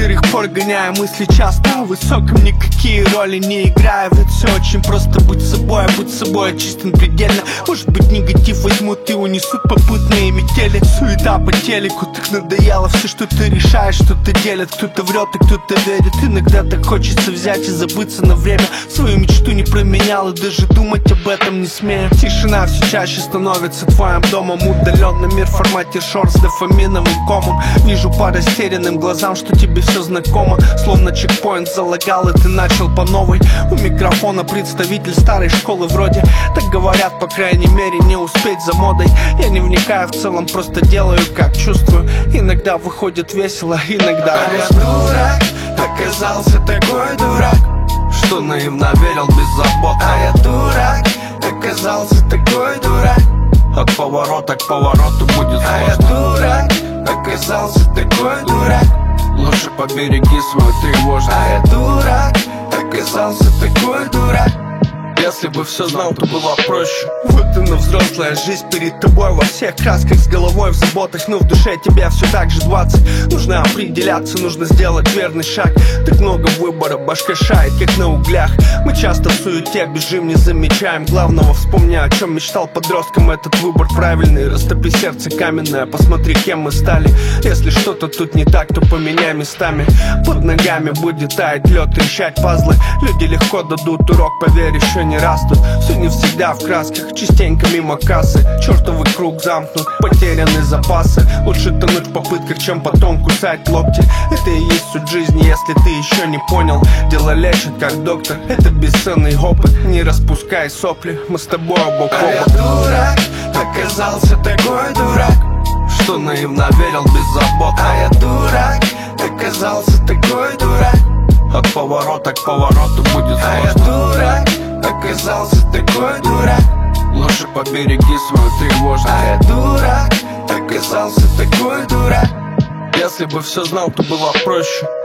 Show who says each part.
Speaker 1: некоторых пор гоняя мысли часто о высоком, никакие роли не играя. Ведь все очень просто: будь собой чистым предельно. Может быть, негатив возьмут и унесут попутные метели. Суета по телеку, так надоело все, что ты решаешь, что-то делят, кто-то врет и кто-то верит. Иногда так хочется взять и забыться на время. Свою мечту не променял и даже думать об этом не смею. Тишина все чаще становится твоим домом. Удаленный мир в формате шорт с дофаминовым комом. Вижу по растерянным глазам, что тебе все знакомо. Словно чекпоинт залагал и ты начал по новой. У микрофона представитель старой школы вроде. Так говорят, по крайней мере, не успеть за модой. Я не вникаю в целом, просто делаю как чувствую. Иногда выходит весело, иногда
Speaker 2: я дурак, оказался такой дурак,
Speaker 1: что наивно верил беззаботно.
Speaker 2: я дурак, оказался такой дурак,
Speaker 1: от поворота к повороту будет сложно.
Speaker 2: я дурак, оказался такой дурак,
Speaker 1: лучше побереги свою тревожность.
Speaker 2: я дурак, оказался такой дурак.
Speaker 1: Если бы все знал, то было проще. Вот она, взрослая жизнь перед тобой во всех красках, с головой в заботах, но в душе тебя все так же 20. Нужно определяться, нужно сделать верный шаг. Так много выбора, башка шает, как на углях. Мы часто в суете бежим, не замечаем главного. Вспомни, о чем мечтал подростком, этот выбор правильный. Растопи сердце каменное, посмотри, кем мы стали. Если что-то тут не так, то поменяй местами. Под ногами будет таять лед, трещать пазлы. Люди легко дадут урок, поверь, еще не растут. Все не всегда в красках, частенько мимо кассы. Чертовый круг замкнут, потеряны запасы. Лучше тонуть в попытках, чем потом кусать локти. Это и есть суть жизни, если ты еще не понял. Дело лечит, как доктор, это бесценный опыт. Не распускай сопли, мы с тобой бок о бок.
Speaker 2: я дурак, оказался такой дурак,
Speaker 1: что наивно верил беззаботно.
Speaker 2: я дурак, оказался такой дурак,
Speaker 1: от поворота к повороту будет сложно.
Speaker 2: я дурак, оказался такой дурак,
Speaker 1: лучше побереги свою тревожность.
Speaker 2: я дурак, оказался такой дурак.
Speaker 1: Если бы все знал, то было проще.